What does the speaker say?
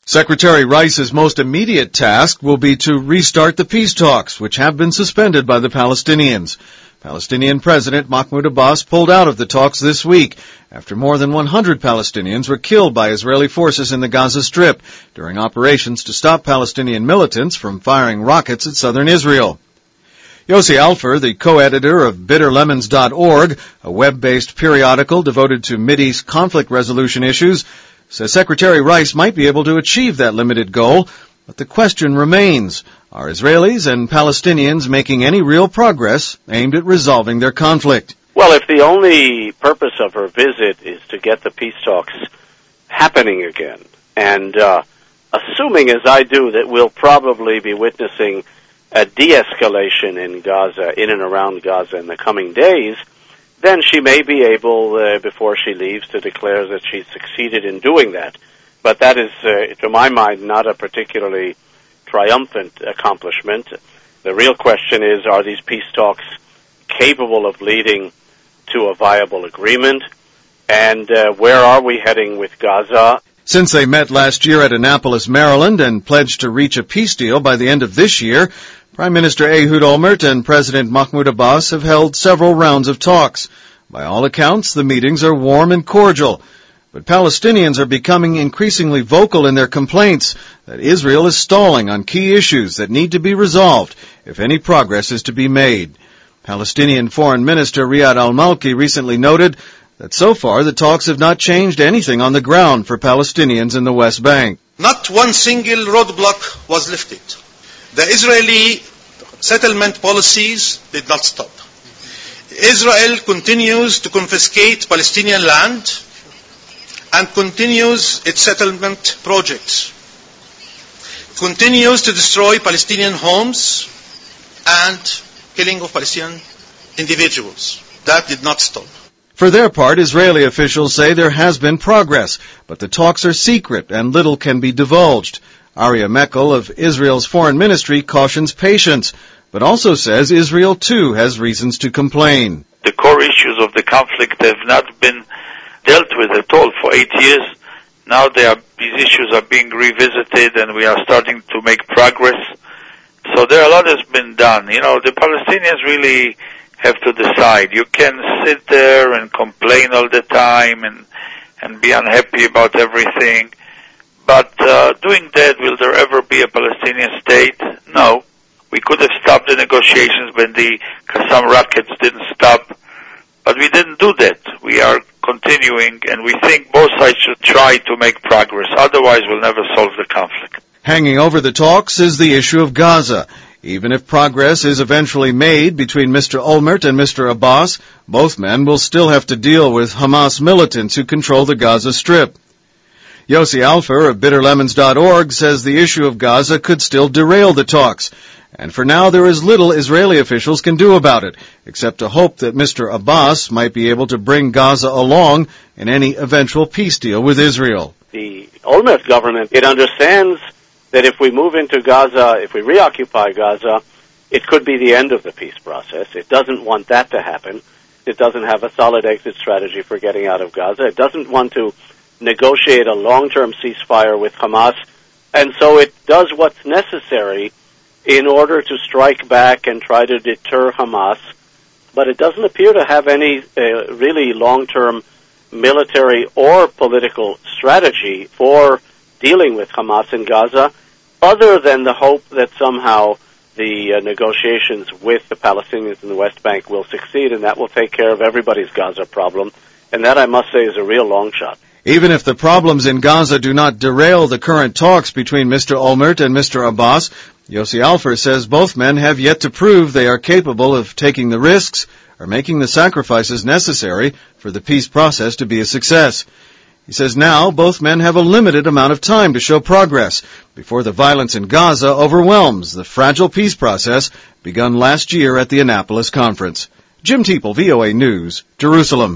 Secretary Rice's most immediate task will be to restart the peace talks, which have been suspended by the Palestinians. Palestinian President Mahmoud Abbas pulled out of the talks this week after more than 100 Palestinians were killed by Israeli forces in the Gaza Strip during operations to stop Palestinian militants from firing rockets at southern Israel. Yossi Alfer, the co-editor of BitterLemons.org, a web-based periodical devoted to Mideast conflict resolution issues, says Secretary Rice might be able to achieve that limited goal, but the question remains, are Israelis and Palestinians making any real progress aimed at resolving their conflict? Well, if the only purpose of her visit is to get the peace talks happening again, and assuming, as I do, that we'll probably be witnessing a de-escalation in Gaza, in and around Gaza in the coming days, then she may be able, before she leaves, to declare that she's succeeded in doing that. But that is, to my mind, not a particularly triumphant accomplishment. The real question is, are these peace talks capable of leading to a viable agreement? And where are we heading with Gaza? Since they met last year at Annapolis, Maryland, and pledged to reach a peace deal by the end of this year, Prime Minister Ehud Olmert and President Mahmoud Abbas have held several rounds of talks. By all accounts, the meetings are warm and cordial. But Palestinians are becoming increasingly vocal in their complaints that Israel is stalling on key issues that need to be resolved if any progress is to be made. Palestinian Foreign Minister Riyad al-Malki recently noted that so far the talks have not changed anything on the ground for Palestinians in the West Bank. Not one single roadblock was lifted. The Israeli settlement policies did not stop. Israel continues to confiscate Palestinian land and continues its settlement projects. Continues to destroy Palestinian homes and killing of Palestinian individuals. That did not stop. For their part, Israeli officials say there has been progress, but the talks are secret and little can be divulged. Aryeh Mekel of Israel's foreign ministry cautions patience, but also says Israel too has reasons to complain. The core issues of the conflict have not been dealt with at all for 8 years. Now these issues are being revisited and we are starting to make progress. So there a lot has been done. The Palestinians really have to decide. You can sit there and complain all the time and be unhappy about everything. But doing that, will there ever be a Palestinian state? No. We could have stopped the negotiations when the Qassam rockets didn't stop, but we didn't do that. We are continuing, and we think both sides should try to make progress. Otherwise, we'll never solve the conflict. Hanging over the talks is the issue of Gaza. Even if progress is eventually made between Mr. Olmert and Mr. Abbas, both men will still have to deal with Hamas militants who control the Gaza Strip. Yossi Alfer of BitterLemons.org says the issue of Gaza could still derail the talks, and for now there is little Israeli officials can do about it, except to hope that Mr. Abbas might be able to bring Gaza along in any eventual peace deal with Israel. The Olmert government, it understands that if we move into Gaza, if we reoccupy Gaza, it could be the end of the peace process. It doesn't want that to happen. It doesn't have a solid exit strategy for getting out of Gaza. It doesn't want to negotiate a long-term ceasefire with Hamas, and so it does what's necessary in order to strike back and try to deter Hamas, but it doesn't appear to have any really long-term military or political strategy for dealing with Hamas in Gaza, other than the hope that somehow the negotiations with the Palestinians in the West Bank will succeed, and that will take care of everybody's Gaza problem, and that, I must say, is a real long shot. Even if the problems in Gaza do not derail the current talks between Mr. Olmert and Mr. Abbas, Yossi Alfer says both men have yet to prove they are capable of taking the risks or making the sacrifices necessary for the peace process to be a success. He says now both men have a limited amount of time to show progress before the violence in Gaza overwhelms the fragile peace process begun last year at the Annapolis conference. Jim Teeple, VOA News, Jerusalem.